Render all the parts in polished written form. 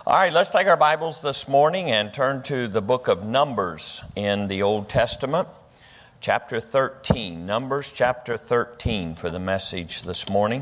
All right, let's take our Bibles this morning and turn to the book of Numbers in the Old Testament, chapter 13. Numbers chapter 13 for the message this morning.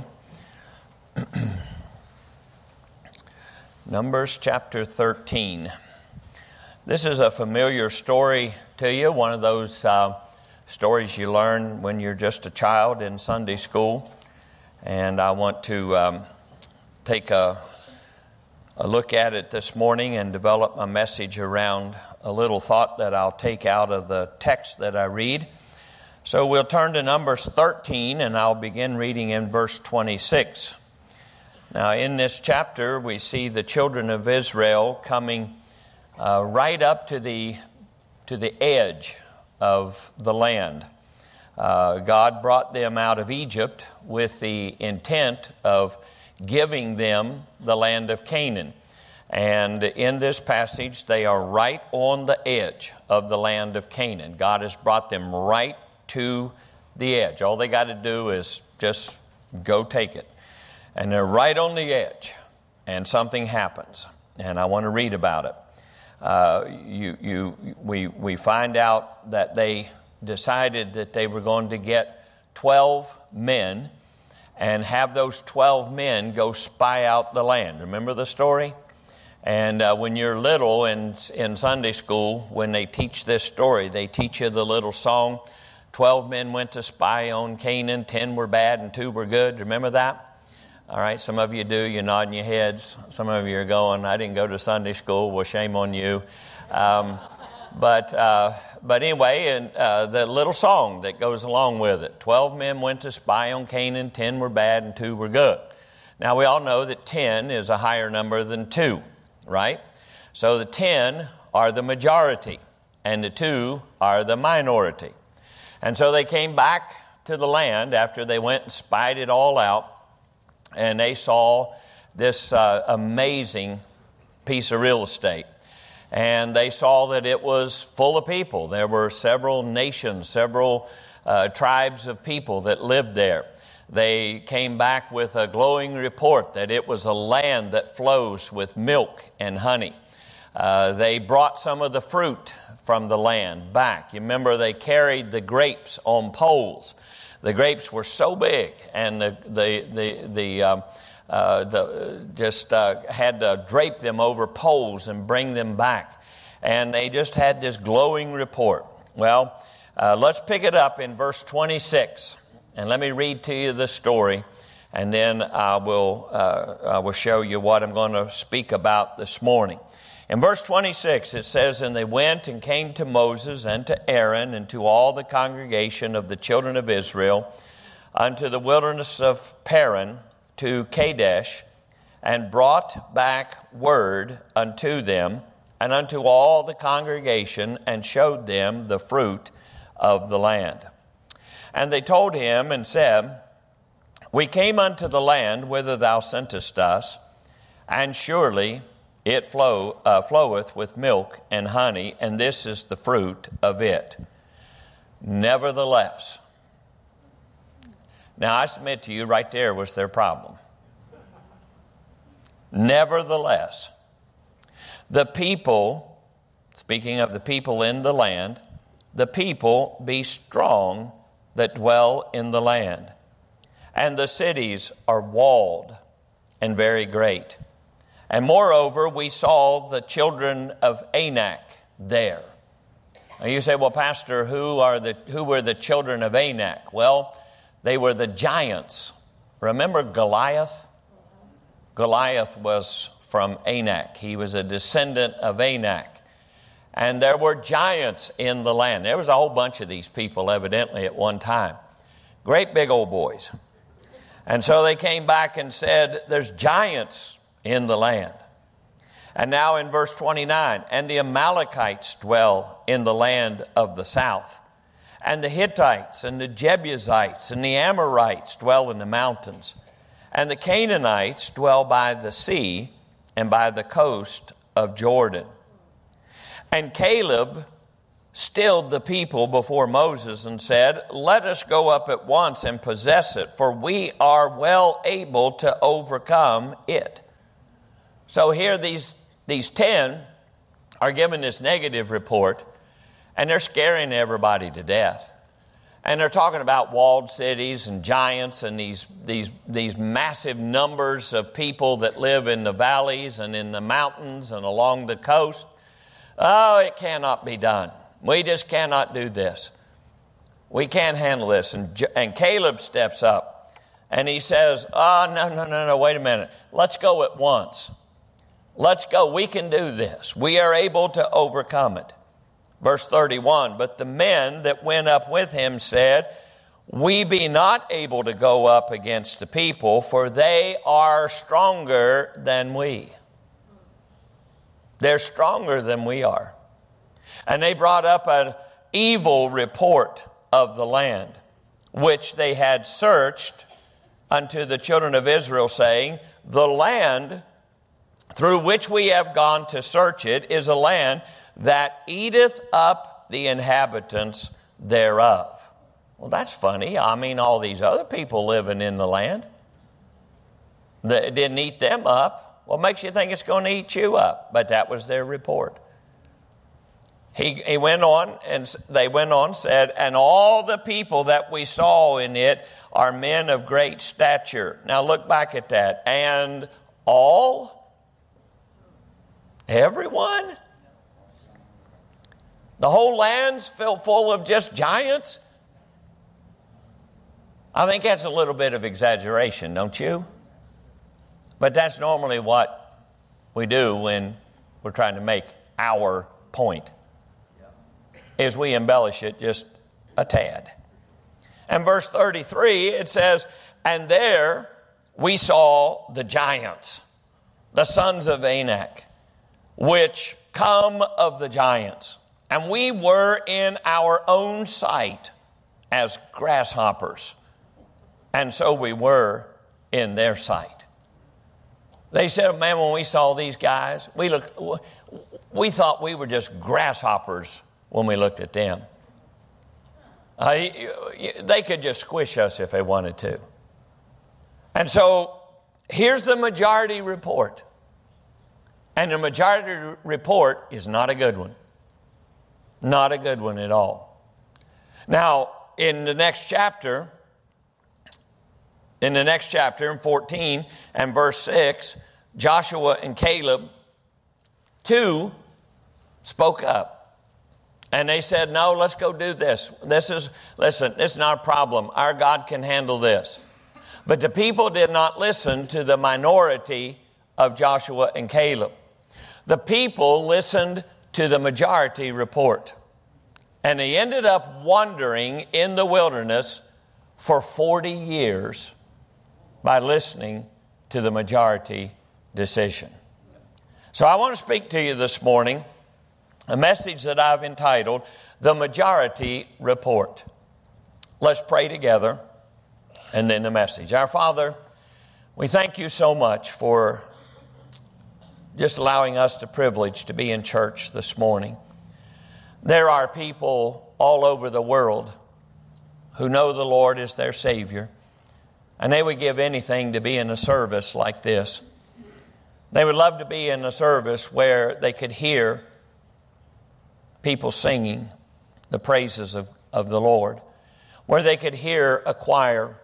Numbers chapter 13. This is a familiar story to you, one of those stories you learn when you're just a child in Sunday school. And I want to take a look at it this morning and develop my message around a little thought that I'll take out of the text that I read. So we'll turn to Numbers 13, and I'll begin reading in verse 26. Now, in this chapter, we see the children of Israel coming right up to the edge of the land. God brought them out of Egypt with the intent of giving them the land of Canaan. And in this passage, they are right on the edge of the land of Canaan. God has brought them right to the edge. All they got to do is just go take it. And they're right on the edge, and something happens. And I want to read about it. We find out that they decided that they were going to get 12 men and have those 12 men go spy out the land. Remember the story? And when you're little in Sunday school, when they teach this story, they teach you the little song, 12 men went to spy on Canaan, 10 were bad and 2 were good. Remember that? All right, some of you do, you're nodding your heads. Some of you are going, I didn't go to Sunday school, well, shame on you. But anyway, and the little song that goes along with it. 12 men went to spy on Canaan, 10 were bad and 2 were good. Now we all know that 10 is a higher number than 2, right? So the 10 are the majority and the 2 are the minority. And so they came back to the land after they went and spied it all out, and they saw this amazing piece of real estate. And they saw that it was full of people. There were several nations, several tribes of people that lived there. They came back with a glowing report that it was a land that flows with milk and honey. They brought some of the fruit from the land back. You remember they carried the grapes on poles. The grapes were so big, and had to drape them over poles and bring them back. And they just had this glowing report. Well, let's pick it up in verse 26. And let me read to you the story, and then I will show you what I'm going to speak about this morning. In verse 26, it says, And they went and came to Moses and to Aaron and to all the congregation of the children of Israel unto the wilderness of Paran, to Kadesh, and brought back word unto them and unto all the congregation, and showed them the fruit of the land. And they told him and said, We came unto the land whither thou sentest us, and surely it floweth with milk and honey, and this is the fruit of it. Nevertheless. Now, I submit to you, right there was their problem. Nevertheless, the people, speaking of the people in the land, the people be strong that dwell in the land, and the cities are walled and very great. And moreover, we saw the children of Anak there. Now you say, well, Pastor, who were the children of Anak? Well, they were the giants. Remember Goliath? Goliath was from Anak. He was a descendant of Anak. And there were giants in the land. There was a whole bunch of these people, evidently, at one time. Great big old boys. And so they came back and said, there's giants in the land. And now in verse 29, And the Amalekites dwell in the land of the south, and the Hittites and the Jebusites and the Amorites dwell in the mountains, and the Canaanites dwell by the sea and by the coast of Jordan. And Caleb stilled the people before Moses and said, Let us go up at once and possess it, for we are well able to overcome it. So here these these 10 are given this negative report, and they're scaring everybody to death. And they're talking about walled cities and giants and these massive numbers of people that live in the valleys and in the mountains and along the coast. Oh, it cannot be done. We just cannot do this. We can't handle this. And Caleb steps up and he says, oh, no, wait a minute. Let's go at once. Let's go. We can do this. We are able to overcome it. Verse 31, but the men that went up with him said, we be not able to go up against the people, for they are stronger than we. They're stronger than we are. And they brought up an evil report of the land, which they had searched unto the children of Israel, saying, the land through which we have gone to search it is a land that eateth up the inhabitants thereof. Well, that's funny. I mean, all these other people living in the land that didn't eat them up. What makes you think it's going to eat you up? But that was their report. He went on, and they went on, said, and all the people that we saw in it are men of great stature. Now look back at that. And all? Everyone? The whole land's full of just giants? I think that's a little bit of exaggeration, don't you? But that's normally what we do when we're trying to make our point, is we embellish it just a tad. And verse 33, it says, and there we saw the giants, the sons of Anak, which come of the giants. And we were in our own sight as grasshoppers. And so we were in their sight. They said, man, when we saw these guys, we thought we were just grasshoppers when we looked at them. They could just squish us if they wanted to. And so here's the majority report. And the majority report is not a good one. Not a good one at all. Now, in the next chapter, in 14 and verse 6, Joshua and Caleb, too, spoke up. And they said, no, let's go do this. This is not a problem. Our God can handle this. But the people did not listen to the minority of Joshua and Caleb. The people listened to the majority report. And they ended up wandering in the wilderness for 40 years by listening to the majority decision. So I want to speak to you this morning a message that I've entitled, The Majority Report. Let's pray together and then the message. Our Father, we thank you so much for just allowing us the privilege to be in church this morning. There are people all over the world who know the Lord is their Savior, and they would give anything to be in a service like this. They would love to be in a service where they could hear people singing the praises of the Lord, where they could hear a choir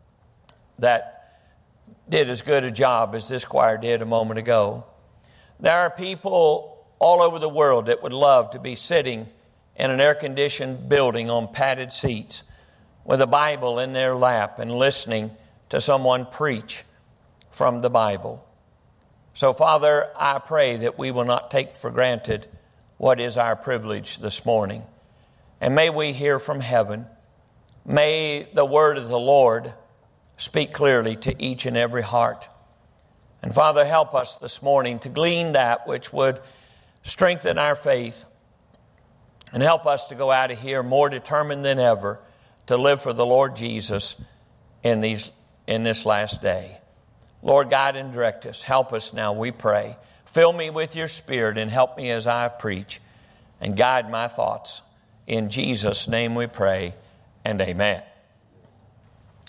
that did as good a job as this choir did a moment ago. There are people all over the world that would love to be sitting in an air-conditioned building on padded seats with a Bible in their lap and listening to someone preach from the Bible. So, Father, I pray that we will not take for granted what is our privilege this morning. And may we hear from heaven. May the word of the Lord speak clearly to each and every heart. And Father, help us this morning to glean that which would strengthen our faith and help us to go out of here more determined than ever to live for the Lord Jesus in this last day. Lord, guide and direct us. Help us now, we pray. Fill me with your Spirit and help me as I preach and guide my thoughts. In Jesus' name we pray, and amen.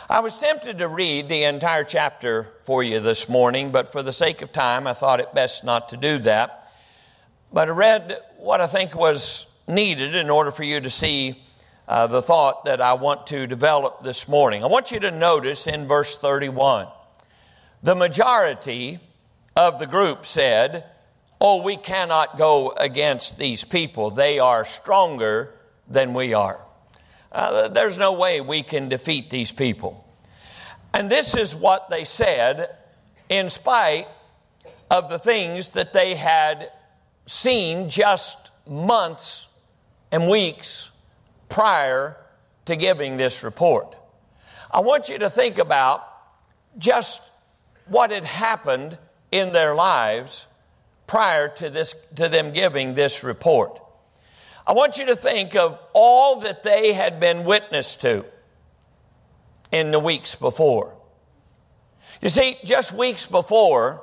I was tempted to read the entire chapter for you this morning, but for the sake of time, I thought it best not to do that. But I read what I think was needed in order for you to see the thought that I want to develop this morning. I want you to notice in verse 31, the majority of the group said, "Oh, we cannot go against these people. They are stronger than we are. There's no way we can defeat these people." And this is what they said in spite of the things that they had seen just months and weeks prior to giving this report. I want you to think about just what had happened in their lives prior to them giving this report. I want you to think of all that they had been witness to in the weeks before. You see, just weeks before,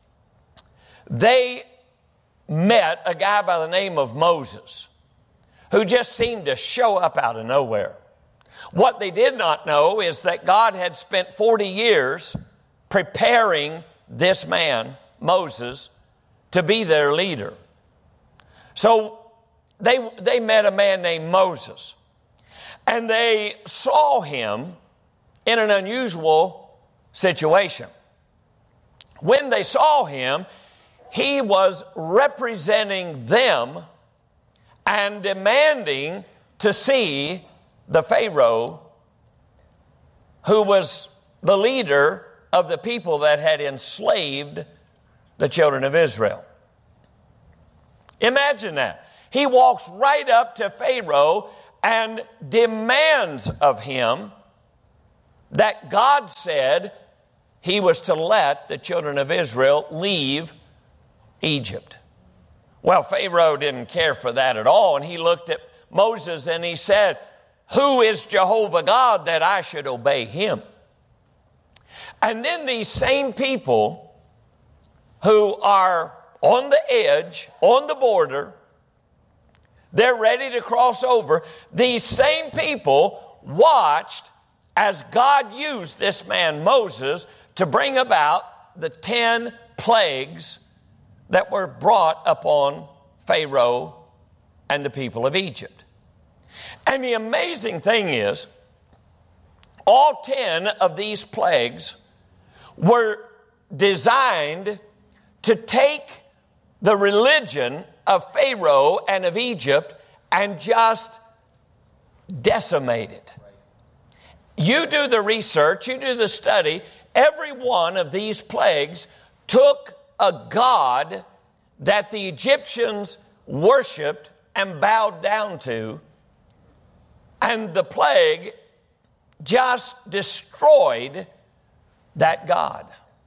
they met a guy by the name of Moses, who just seemed to show up out of nowhere. What they did not know is that God had spent 40 years preparing this man, Moses, to be their leader. So they met a man named Moses, and they saw him in an unusual situation. When they saw him, he was representing them and demanding to see the Pharaoh, who was the leader of the people that had enslaved the children of Israel. Imagine that. He walks right up to Pharaoh and demands of him that God said he was to let the children of Israel leave Egypt. Well, Pharaoh didn't care for that at all, and he looked at Moses and he said, "Who is Jehovah God that I should obey him?" And then these same people who are on the edge, on the border, they're ready to cross over. These same people watched as God used this man Moses to bring about the 10 plagues that were brought upon Pharaoh and the people of Egypt. And the amazing thing is, all 10 of these plagues were designed to take the religion of Pharaoh and of Egypt and just decimate it. You do the research, you do the study. Every one of these plagues took a god that the Egyptians worshiped and bowed down to, and the plague just destroyed that god.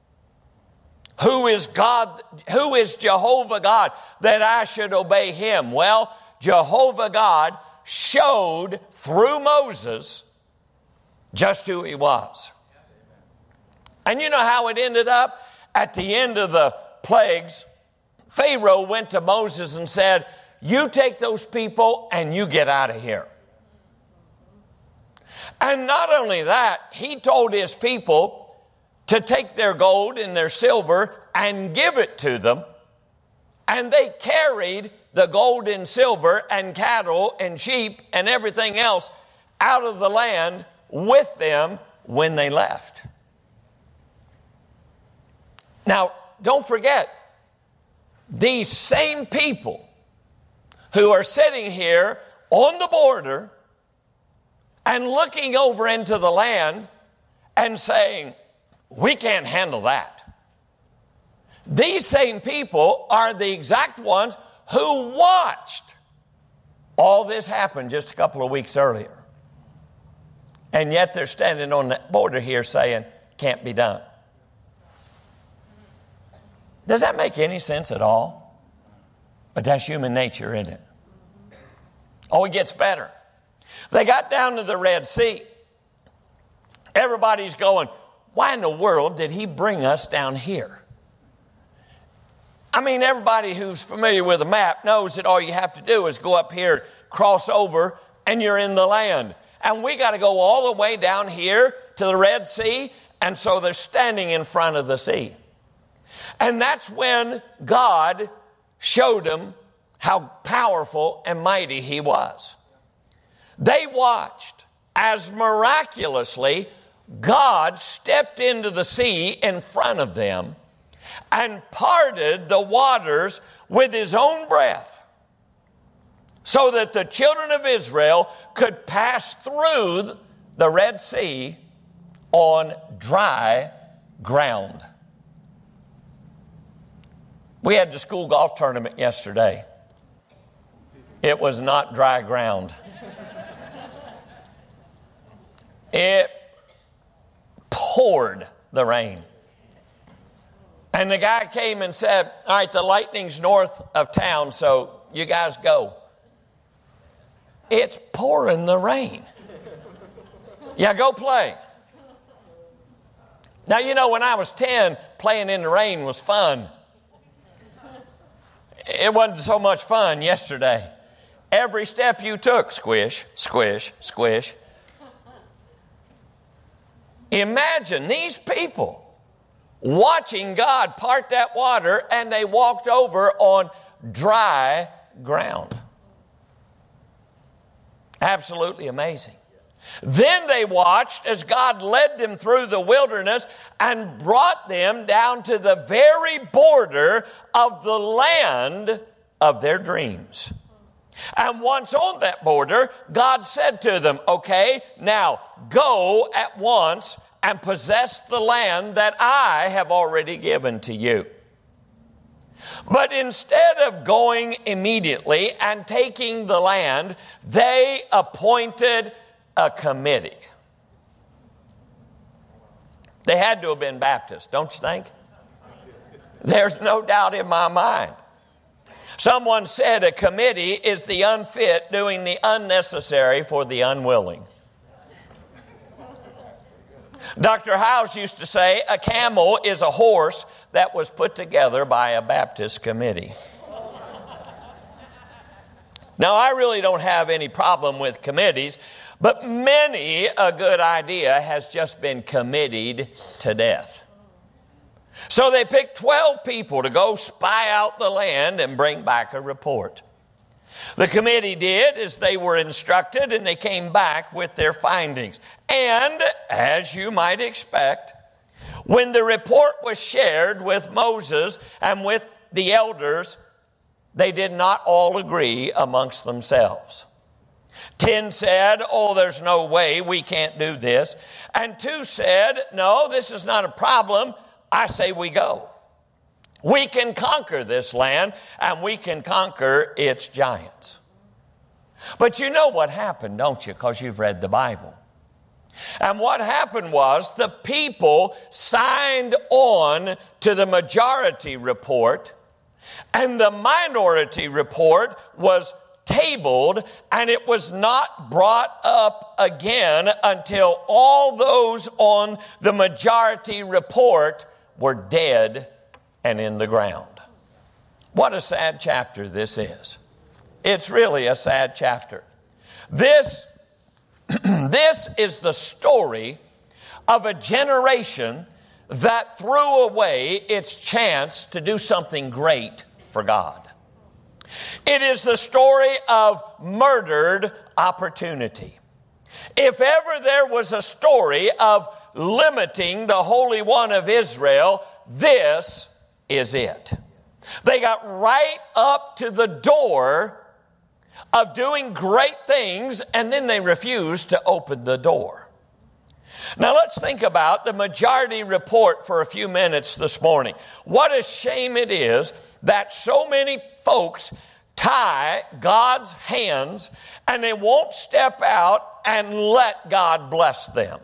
Who is God? Who is Jehovah God that I should obey him? Well, Jehovah God showed through Moses just who he was. And you know how it ended up? At the end of the plagues, Pharaoh went to Moses and said, "You take those people and you get out of here." And not only that, he told his people to take their gold and their silver and give it to them. And they carried the gold and silver and cattle and sheep and everything else out of the land with them when they left. Now, don't forget, these same people who are sitting here on the border and looking over into the land and saying, "We can't handle that." These same people are the exact ones who watched all this happen just a couple of weeks earlier. And yet they're standing on that border here saying, "Can't be done." Does that make any sense at all? But that's human nature, isn't it? Oh, it gets better. They got down to the Red Sea. Everybody's going, "Why in the world did he bring us down here?" I mean, everybody who's familiar with a map knows that all you have to do is go up here, cross over, and you're in the land. and we got to go all the way down here to the Red Sea. And so they're standing in front of the sea. And that's when God showed them how powerful and mighty he was. They watched as miraculously God stepped into the sea in front of them and parted the waters with his own breath, so that the children of Israel could pass through the Red Sea on dry ground. We had the school golf tournament yesterday. It was not dry ground. It poured the rain. And the guy came and said, all right, the lightning's north of town, so you guys go. It's pouring the rain. Yeah, go play. Now, you know, when I was 10, playing in the rain was fun. It wasn't so much fun yesterday. Every step you took, squish, squish, squish. Imagine these people watching God part that water, and they walked over on dry ground. Absolutely amazing. Then they watched as God led them through the wilderness and brought them down to the very border of the land of their dreams. And once on that border, God said to them, okay, now go at once and possess the land that I have already given to you. But instead of going immediately and taking the land, they appointed a committee. They had to have been Baptists, don't you think? There's no doubt in my mind. Someone said a committee is the unfit doing the unnecessary for the unwilling. Dr. House used to say a camel is a horse that was put together by a Baptist committee. Now, I really don't have any problem with committees, but many a good idea has just been committed to death. So they picked 12 people to go spy out the land and bring back a report. The committee did as they were instructed, and they came back with their findings. And, as you might expect, when the report was shared with Moses and with the elders, they did not all agree amongst themselves. 10 said, oh, there's no way, we can't do this. And 2 said, no, this is not a problem. I say we go. We can conquer this land, and we can conquer its giants. But you know what happened, don't you? Because you've read the Bible. And what happened was the people signed on to the majority report, and the minority report was tabled, and it was not brought up again until all those on the majority report were dead and in the ground. What a sad chapter this is. It's really a sad chapter. This is the story of a generation that threw away its chance to do something great for God. It is the story of murdered opportunity. If ever there was a story of limiting the Holy One of Israel, this is it. They got right up to the door of doing great things, and then they refused to open the door. Now let's think about the majority report for a few minutes this morning. What a shame it is that so many folks tie God's hands and they won't step out and let God bless them.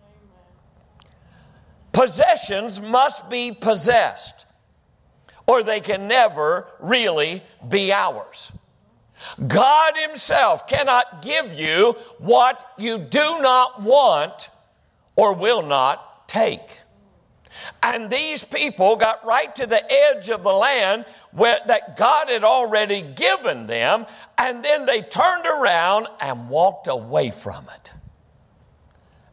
Possessions must be possessed, or they can never really be ours. God himself cannot give you what you do not want or will not take. And these people got right to the edge of the land that God had already given them, and then they turned around and walked away from it.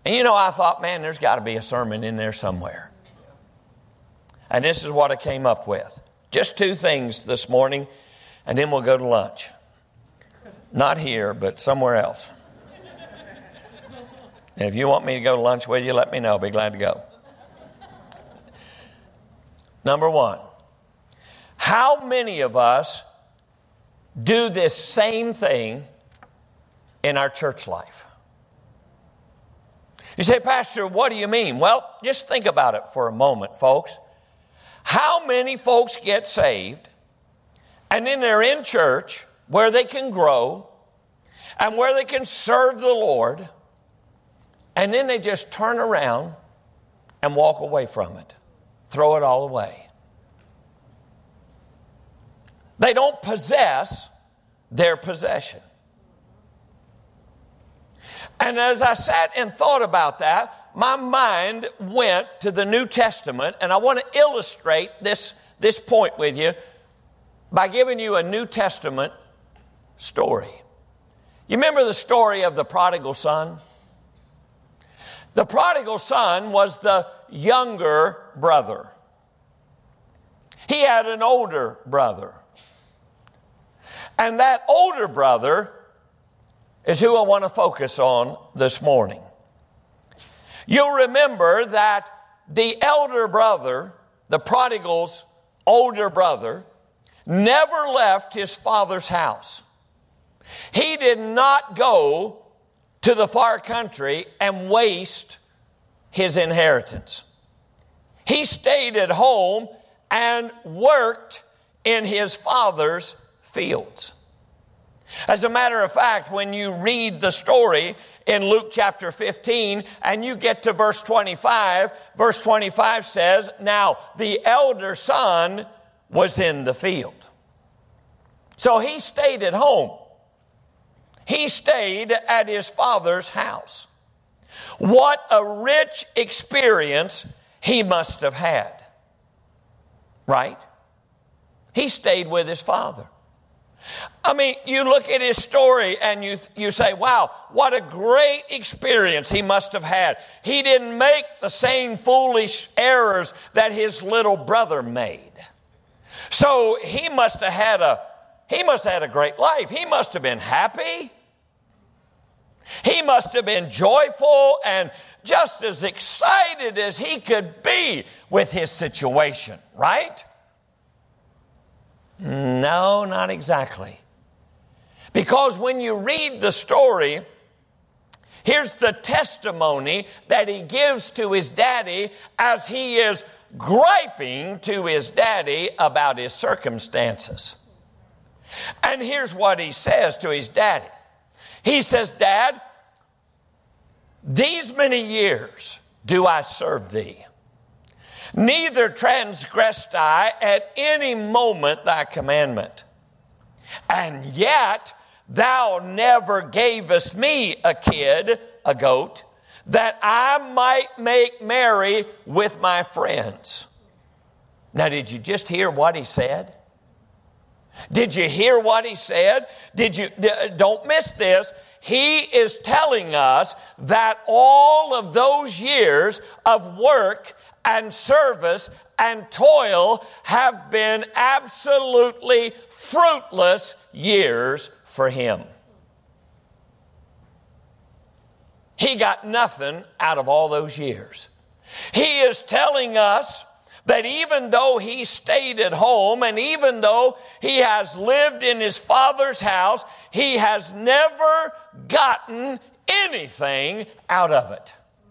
And you know, I thought, man, there's got to be a sermon in there somewhere. And this is what I came up with. Just 2 things this morning, and then we'll go to lunch. Not here, but somewhere else. And if you want me to go to lunch with you, let me know. I'll be glad to go. Number 1, how many of us do this same thing in our church life? You say, Pastor, what do you mean? Well, just think about it for a moment, folks. How many folks get saved, and then they're in church where they can grow and where they can serve the Lord, and then they just turn around and walk away from it, throw it all away? They don't possess their possession. And as I sat and thought about that, my mind went to the New Testament, and I want to illustrate this point with you by giving you a New Testament story. You remember the story of the prodigal son? The prodigal son was the younger brother. He had an older brother. And that older brother is who I want to focus on this morning. You'll remember that the elder brother, the prodigal's older brother, never left his father's house. He did not go to the far country and waste his inheritance. He stayed at home and worked in his father's fields. As a matter of fact, when you read the story in Luke chapter 15 and you get to verse 25 says, now the elder son was in the field. So he stayed at home. He stayed at his father's house. What a rich experience he must have had. Right? He stayed with his father. I mean, you look at his story and you say, wow, what a great experience he must have had. He didn't make the same foolish errors that his little brother made. So he must have had a great life. He must have been happy. He must have been joyful and just as excited as he could be with his situation, right? No, not exactly. Because when you read the story, here's the testimony that he gives to his daddy as he is griping to his daddy about his circumstances. And here's what he says to his daddy. He says, Dad, these many years do I serve thee. Neither transgressed I at any moment thy commandment. And yet thou never gavest me a kid, a goat, that I might make merry with my friends. Now, did you just hear what he said? Did you hear what he said? Don't miss this. He is telling us that all of those years of work and service and toil have been absolutely fruitless years for him. He got nothing out of all those years. He is telling us that even though he stayed at home and even though he has lived in his father's house, he has never gotten anything out of it.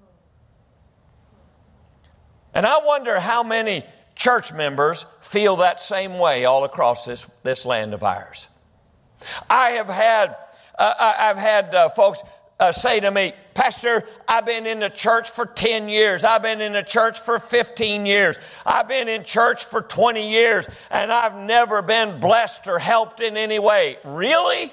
And I wonder how many church members feel that same way all across this land of ours. I've had folks say to me, Pastor, I've been in the church for 10 years. I've been in the church for 15 years. I've been in church for 20 years, and I've never been blessed or helped in any way. Really?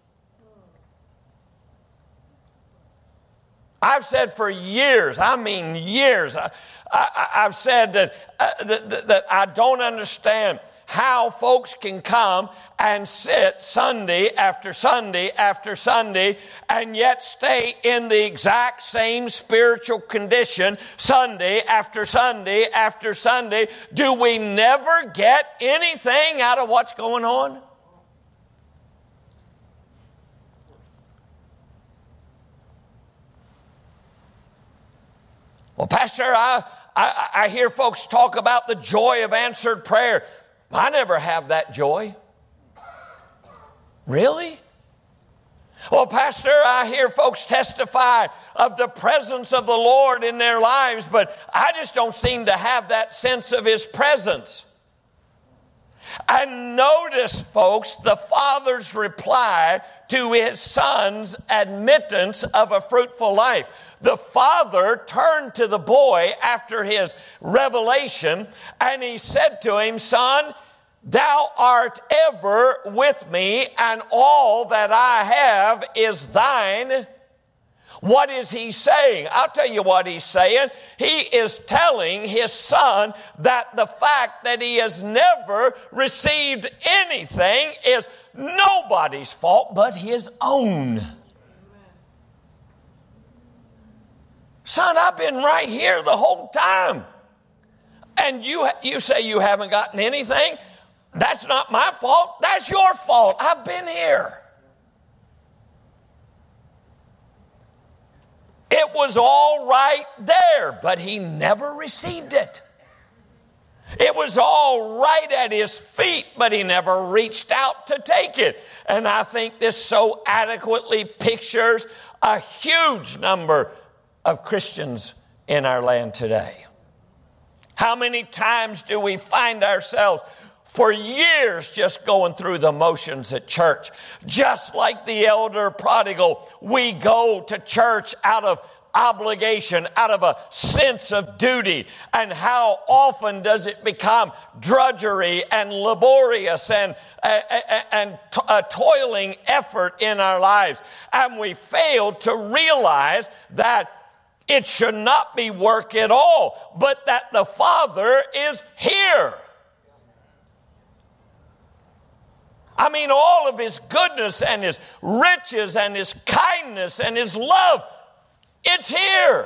I've said for years, I mean years, I've said that I don't understand how folks can come and sit Sunday after Sunday after Sunday and yet stay in the exact same spiritual condition Sunday after Sunday after Sunday. Do we never get anything out of what's going on? Well, Pastor, I hear folks talk about the joy of answered prayer. I never have that joy. Really? Well, Pastor, I hear folks testify of the presence of the Lord in their lives, but I just don't seem to have that sense of His presence. And notice, folks, the Father's reply to His Son's admittance of a fruitful life. The Father turned to the boy after his revelation, and He said to him, "Son, thou art ever with me, and all that I have is thine." What is He saying? I'll tell you what He's saying. He is telling His Son that the fact that he has never received anything is nobody's fault but his own. Son, I've been right here the whole time. And you say you haven't gotten anything? That's not my fault. That's your fault. I've been here. It was all right there, but he never received it. It was all right at his feet, but he never reached out to take it. And I think this so adequately pictures a huge number of Christians in our land today. How many times do we find ourselves for years just going through the motions at church? Just like the elder prodigal, we go to church out of obligation, out of a sense of duty. And how often does it become drudgery and laborious and a toiling effort in our lives? And we fail to realize that it should not be work at all, but that the Father is here. I mean, all of His goodness and His riches and His kindness and His love, it's here.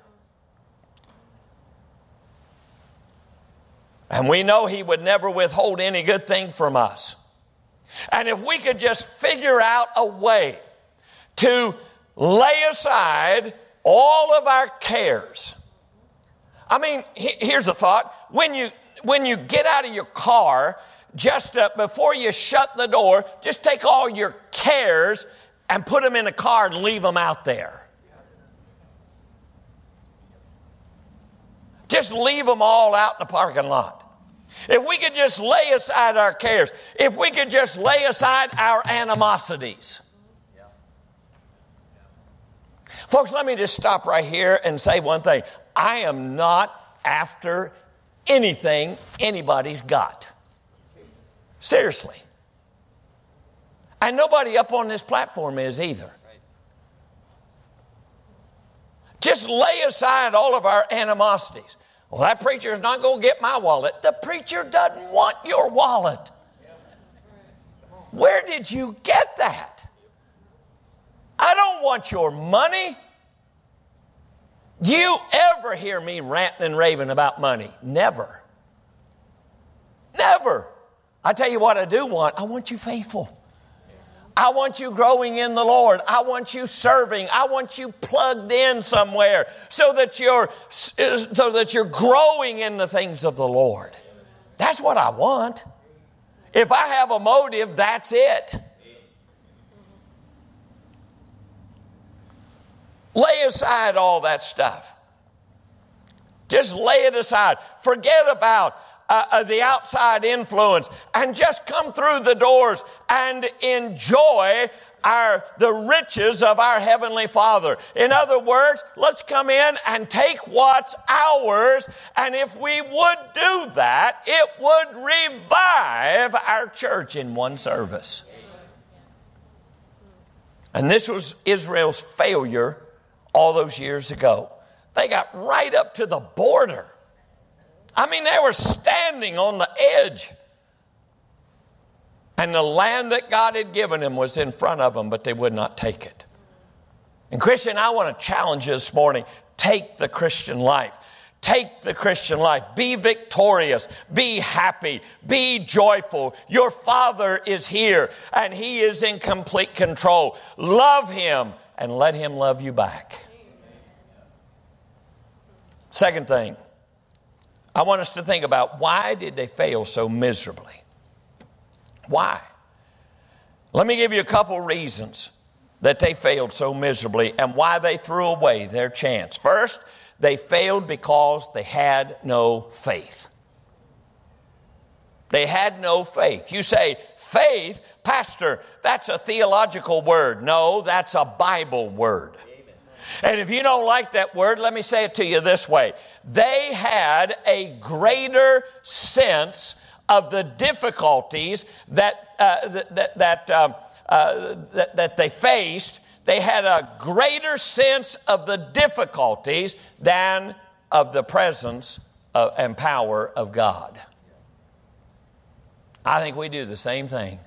And we know He would never withhold any good thing from us. And if we could just figure out a way to lay aside all of our cares. I mean, here's a thought. When you get out of your car, just before you shut the door, just take all your cares and put them in a car and leave them out there. Just leave them all out in the parking lot. If we could just lay aside our cares, if we could just lay aside our animosities. Folks, let me just stop right here and say one thing. I am not after anything anybody's got. Seriously. And nobody up on this platform is either. Just lay aside all of our animosities. Well, that preacher is not going to get my wallet. The preacher doesn't want your wallet. Where did you get that? I don't want your money. Do you ever hear me ranting and raving about money? Never. Never. I tell you what I do want. I want you faithful. I want you growing in the Lord. I want you serving. I want you plugged in somewhere so that you're growing in the things of the Lord. That's what I want. If I have a motive, that's it. Lay aside all that stuff. Just lay it aside. Forget about the outside influence and just come through the doors and enjoy the riches of our Heavenly Father. In other words, let's come in and take what's ours, and if we would do that, it would revive our church in one service. And this was Israel's failure all those years ago. They got right up to the border. I mean, they were standing on the edge And the land that God had given them was in front of them, but they would not take it. And Christian, I want to challenge you this morning. Take the Christian life. Take the Christian life. Be victorious. Be happy. Be joyful. Your Father is here and He is in complete control. Love Him and let Him love you back. Second thing, I want us to think about, why did they fail so miserably? Why? Let me give you a couple reasons that they failed so miserably and why they threw away their chance. First, they failed because they had no faith. They had no faith. You say, faith, Pastor, that's a theological word. No, that's a Bible word. And if you don't like that word, let me say it to you this way. They had a greater sense of the difficulties that they faced. They had a greater sense of the difficulties than of the presence and power of God. I think we do the same thing.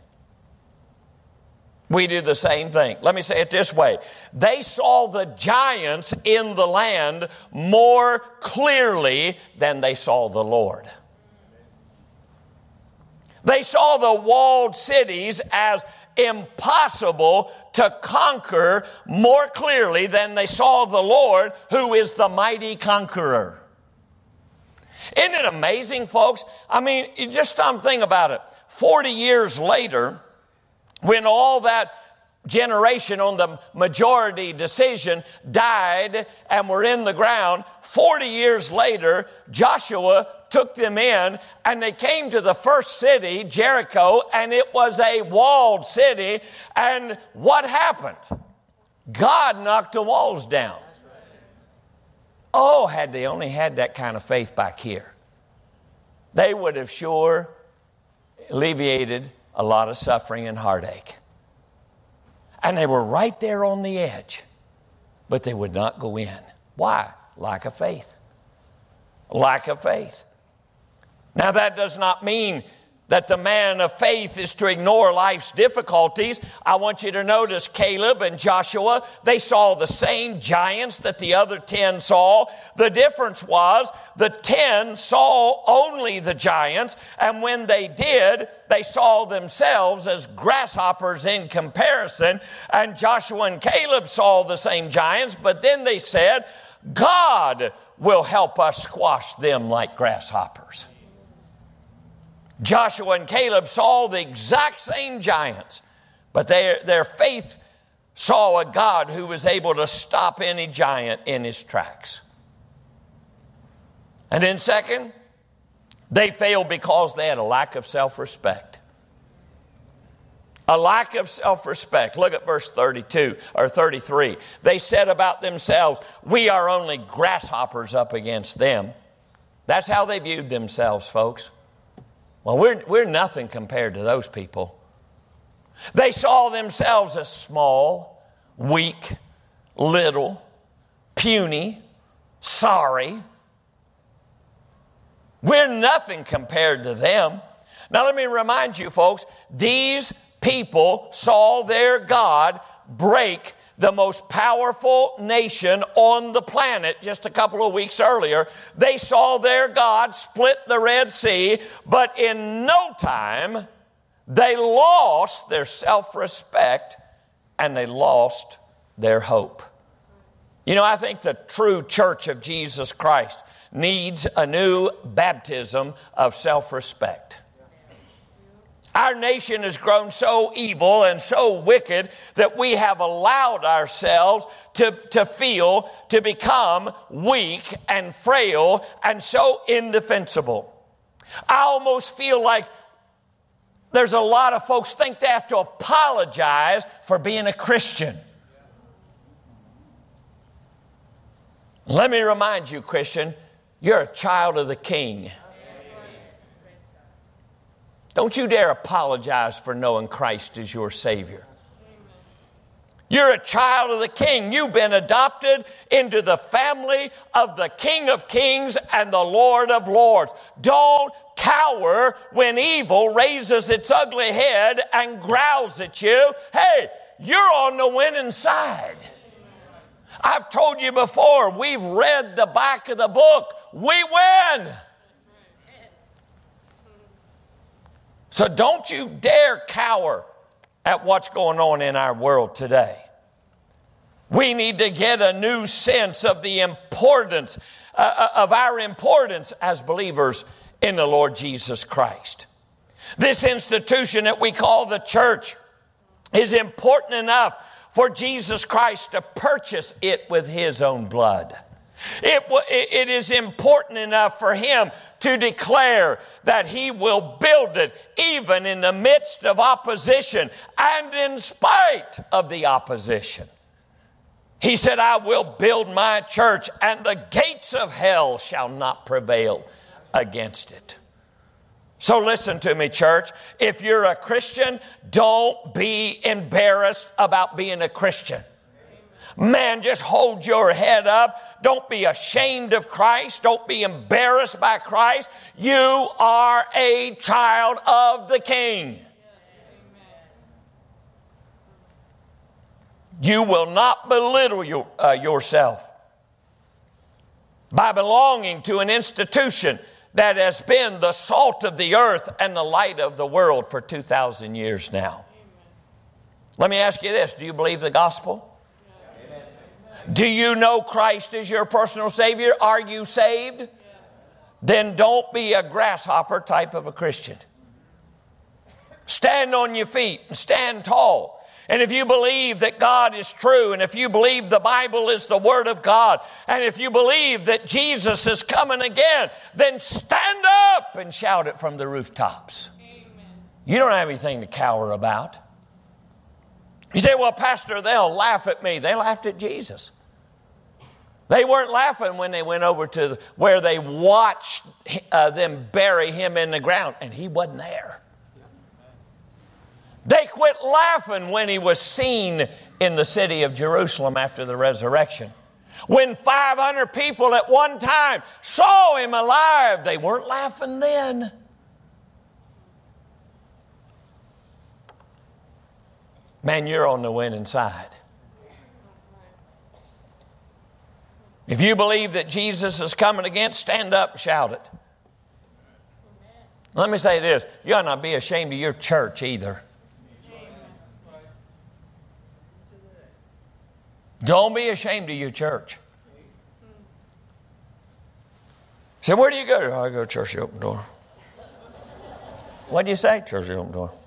We do the same thing. Let me say it this way. They saw the giants in the land more clearly than they saw the Lord. They saw the walled cities as impossible to conquer more clearly than they saw the Lord, who is the mighty conqueror. Isn't it amazing, folks? I mean, you just stop and think about it. 40 years later, when all that generation on the majority decision died and were in the ground, 40 years later, Joshua took them in and they came to the first city, Jericho, and it was a walled city. And what happened? God knocked the walls down. Oh, had they only had that kind of faith back here, they would have sure alleviated a lot of suffering and heartache. And they were right there on the edge, but they would not go in. Why? Lack of faith. Lack of faith. Now, that does not mean that the man of faith is to ignore life's difficulties. I want you to notice Caleb and Joshua, they saw the same giants that the other 10 saw. The difference was the 10 saw only the giants, and when they did, they saw themselves as grasshoppers in comparison. And Joshua and Caleb saw the same giants, but then they said, God will help us squash them like grasshoppers. Joshua and Caleb saw the exact same giants, but their faith saw a God who was able to stop any giant in his tracks. And then second, they failed because they had a lack of self-respect. A lack of self-respect. Look at verse 32 or 33. They said about themselves, we are only grasshoppers up against them. That's how they viewed themselves, folks. Well, we're nothing compared to those people. They saw themselves as small, weak, little, puny, sorry. We're nothing compared to them. Now, let me remind you, folks, these people saw their God break the most powerful nation on the planet just a couple of weeks earlier. They saw their God split the Red Sea, but in no time, they lost their self-respect and they lost their hope. You know, I think the true church of Jesus Christ needs a new baptism of self-respect. Our nation has grown so evil and so wicked that we have allowed ourselves to become weak and frail and so indefensible. I almost feel like there's a lot of folks think they have to apologize for being a Christian. Let me remind you, Christian, you're a child of the King. Don't you dare apologize for knowing Christ as your Savior. You're a child of the King. You've been adopted into the family of the King of Kings and the Lord of Lords. Don't cower when evil raises its ugly head and growls at you, hey, you're on the winning side. I've told you before, we've read the back of the book. We win. So don't you dare cower at what's going on in our world today. We need to get a new sense of the importance, of our importance as believers in the Lord Jesus Christ. This institution that we call the church is important enough for Jesus Christ to purchase it with his own blood. It is important enough for him to declare that he will build it even in the midst of opposition and in spite of the opposition. He said, I will build my church and the gates of hell shall not prevail against it. So listen to me, church. If you're a Christian, don't be embarrassed about being a Christian. Man, just hold your head up. Don't be ashamed of Christ. Don't be embarrassed by Christ. You are a child of the King. You will not belittle yourself by belonging to an institution that has been the salt of the earth and the light of the world for 2,000 years now. Let me ask you this. Do you believe the gospel? Do you know Christ is your personal Savior? Are you saved? Then don't be a grasshopper type of a Christian. Stand on your feet and stand tall. And if you believe that God is true, and if you believe the Bible is the Word of God, and if you believe that Jesus is coming again, then stand up and shout it from the rooftops. Amen. You don't have anything to cower about. You say, well, Pastor, they'll laugh at me. They laughed at Jesus. They weren't laughing when they went over to where they watched them bury him in the ground, and he wasn't there. They quit laughing when he was seen in the city of Jerusalem after the resurrection. When 500 people at one time saw him alive, they weren't laughing then. Man, you're on the winning side. If you believe that Jesus is coming again, stand up and shout it. Let me say this. You ought not be ashamed of your church either. Don't be ashamed of your church. So where do you go to? Oh, I go to Church of the Open Door. What do you say? Church of the Open Door.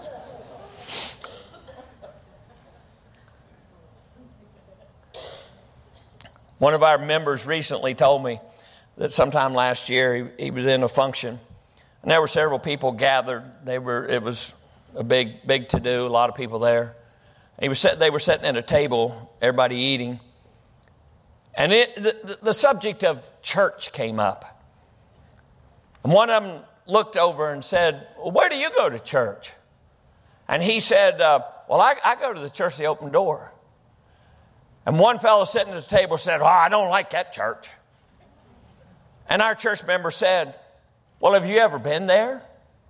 One of our members recently told me that sometime last year he was in a function, and there were several people gathered. It was a big to-do, a lot of people there. They were sitting at a table, everybody eating. And the subject of church came up. And one of them looked over and said, well, where do you go to church? And he said, well, I go to the Church of the Open Door. And one fellow sitting at the table said, oh, I don't like that church. And our church member said, well, have you ever been there?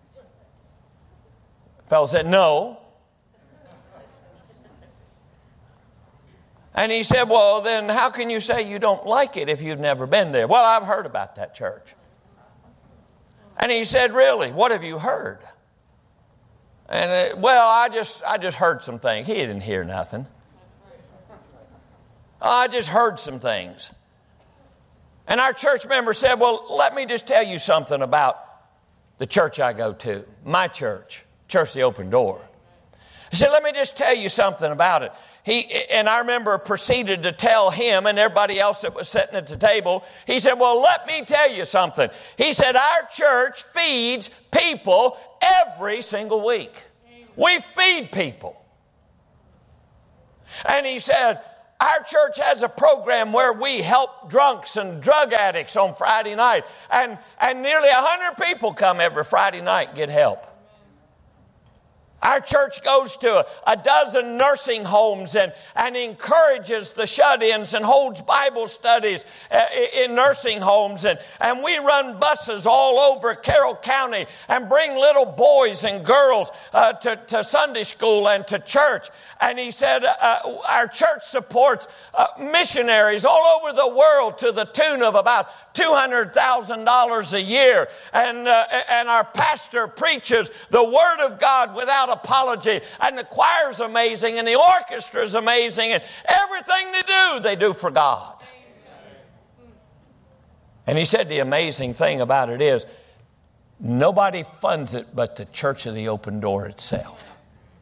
The fellow said, no. And he said, well, then how can you say you don't like it if you've never been there? Well, I've heard about that church. And he said, really? What have you heard? And I just heard some things. He didn't hear nothing. I just heard some things. And our church member said, well, let me just tell you something about the church I go to. My church, Church of the Open Door. He said, let me just tell you something about it. And our member proceeded to tell him and everybody else that was sitting at the table. He said, well, let me tell you something. He said, our church feeds people every single week. We feed people. And he said, our church has a program where we help drunks and drug addicts on Friday night. And nearly 100 people come every Friday night and get help. Our church goes to a dozen nursing homes and encourages the shut-ins and holds Bible studies in nursing homes. And we run buses all over Carroll County and bring little boys and girls to Sunday school and to church. And he said our church supports missionaries all over the world to the tune of about $200,000 a year. And our pastor preaches the Word of God without apology, and the choir's amazing, and the orchestra's amazing, and everything they do for God. And he said the amazing thing about it is nobody funds it but the Church of the Open Door itself.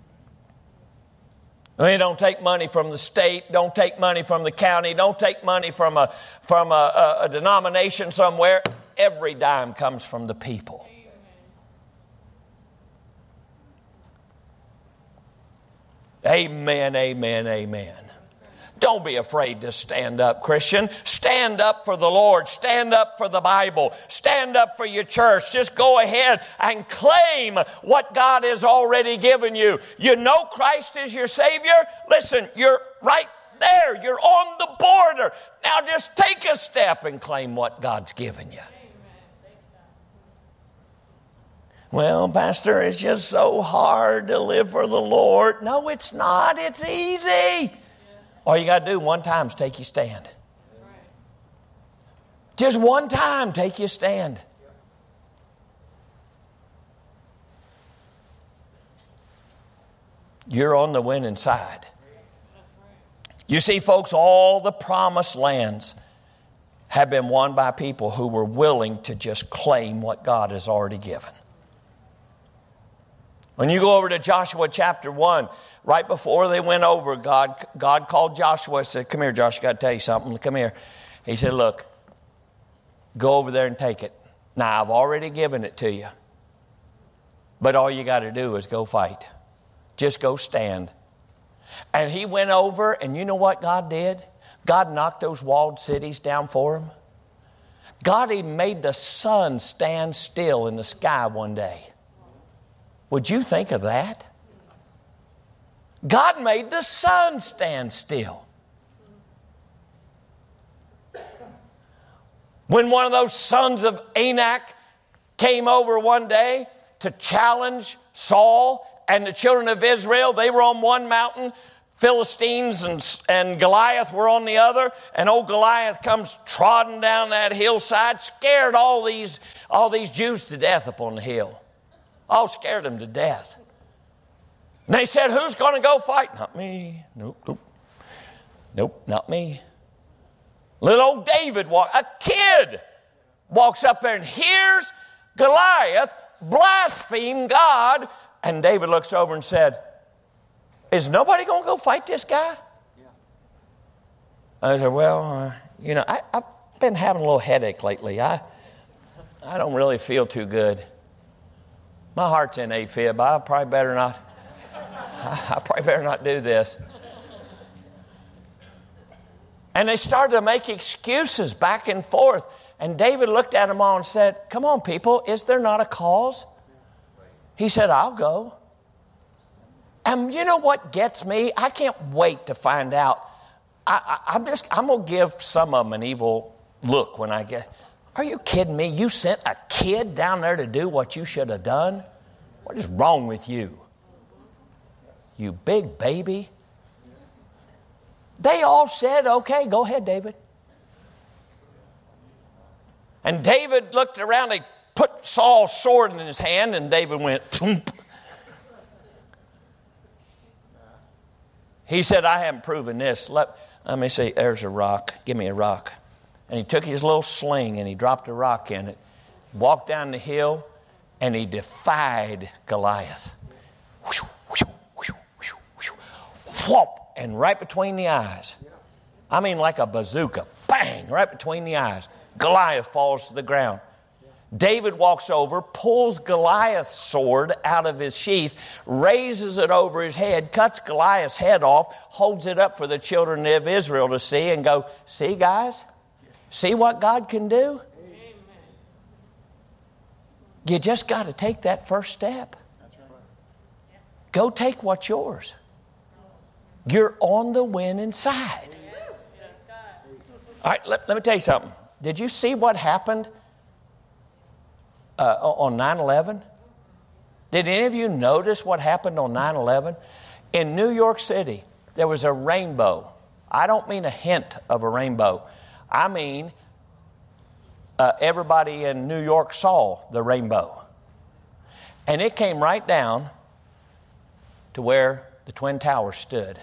They don't take money from the state, don't take money from the county, don't take money from a denomination somewhere. Every dime comes from the people. Amen, amen, amen. Don't be afraid to stand up, Christian. Stand up for the Lord. Stand up for the Bible. Stand up for your church. Just go ahead and claim what God has already given you. You know Christ is your Savior? Listen, you're right there. You're on the border. Now just take a step and claim what God's given you. Well, Pastor, it's just so hard to live for the Lord. No, it's not. It's easy. All you got to do one time is take your stand. Just one time, take your stand. You're on the winning side. You see, folks, all the promised lands have been won by people who were willing to just claim what God has already given. When you go over to Joshua chapter 1, right before they went over, God called Joshua and said, come here, Joshua, I got to tell you something. Come here. He said, look, go over there and take it. Now, I've already given it to you. But all you got to do is go fight. Just go stand. And he went over, and you know what God did? God knocked those walled cities down for him. God even made the sun stand still in the sky one day. Would you think of that? God made the sun stand still. When one of those sons of Anak came over one day to challenge Saul and the children of Israel, they were on one mountain, Philistines and Goliath were on the other, and old Goliath comes trotting down that hillside, scared all these Jews to death up on the hill. All scared them to death. And they said, who's going to go fight? Not me. Nope, not me. Little old David, a kid, walks up there and hears Goliath blaspheme God. And David looks over and said, is nobody going to go fight this guy? Yeah. I said, well, I've been having a little headache lately. I don't really feel too good. My heart's in AFib. I probably better not do this. And they started to make excuses back and forth. And David looked at them all and said, come on, people, is there not a cause? He said, I'll go. And you know what gets me? I can't wait to find out. I'm going to give some of them an evil look when I get... Are you kidding me? You sent a kid down there to do what you should have done? What is wrong with you? You big baby. They all said, okay, go ahead, David. And David looked around, they put Saul's sword in his hand, and David went, thump. He said, I haven't proven this. Let me see, there's a rock. Give me a rock. And he took his little sling and he dropped a rock in it, walked down the hill, and he defied Goliath. Whoop, and right between the eyes. I mean like a bazooka. Bang, right between the eyes. Goliath falls to the ground. David walks over, pulls Goliath's sword out of his sheath, raises it over his head, cuts Goliath's head off, holds it up for the children of Israel to see and go, see guys? See what God can do? Amen. You just got to take that first step. go take what's yours. You're on the winning side. All right, let me tell you something. Did you see what happened on 9/11? Did any of you notice what happened on 9/11? In New York City, there was a rainbow. I don't mean a hint of a rainbow. I mean, everybody in New York saw the rainbow. And it came right down to where the Twin Towers stood.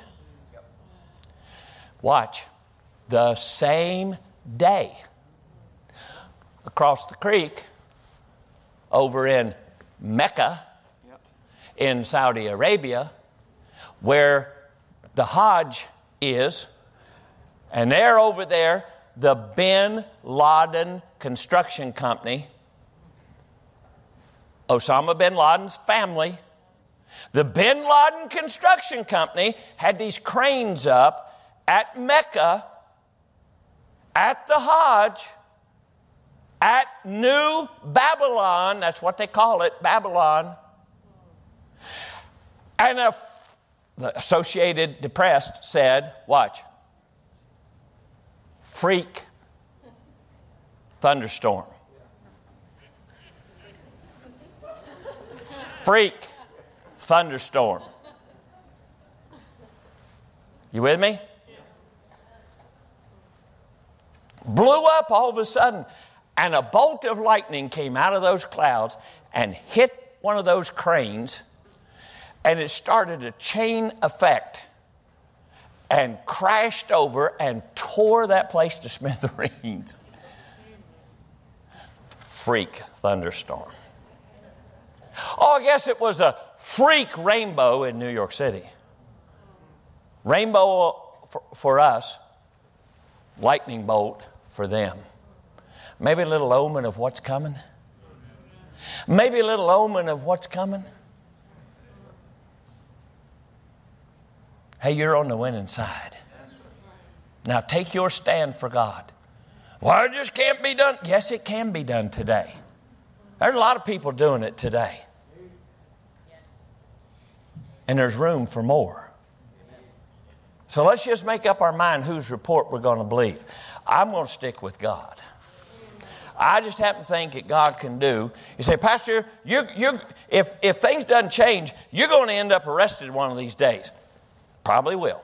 Watch. The same day, across the creek, over in Mecca, in Saudi Arabia, where the Hajj is, and they're over there, the Bin Laden Construction Company, Osama bin Laden's family, the Bin Laden Construction Company had these cranes up at Mecca, at the Hajj, at New Babylon, that's what they call it, Babylon. And the Associated Press said, watch, freak thunderstorm. Freak thunderstorm. You with me? Blew up all of a sudden, and a bolt of lightning came out of those clouds and hit one of those cranes, and it started a chain effect and crashed over and tore that place to smithereens. Freak thunderstorm. Oh, I guess it was a freak rainbow in New York City. Rainbow for us, lightning bolt for them. Maybe a little omen of what's coming. Maybe a little omen of what's coming. Hey, you're on the winning side. Now take your stand for God. Well, it just can't be done. Yes, it can be done today. There's a lot of people doing it today. And there's room for more. So let's just make up our mind whose report we're going to believe. I'm going to stick with God. I just happen to think that God can do. You say, Pastor, if things doesn't change, you're going to end up arrested one of these days. Probably will.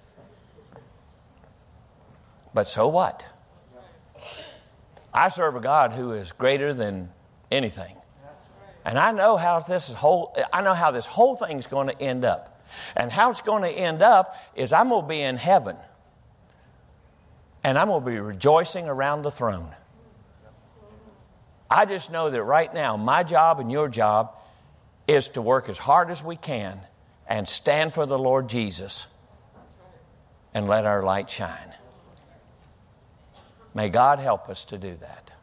But so what? I serve a God who is greater than anything. And I know how this whole thing is going to end up. And how it's going to end up is I'm going to be in heaven. And I'm going to be rejoicing around the throne. I just know that right now, my job and your job is to work as hard as we can and stand for the Lord Jesus and let our light shine. May God help us to do that.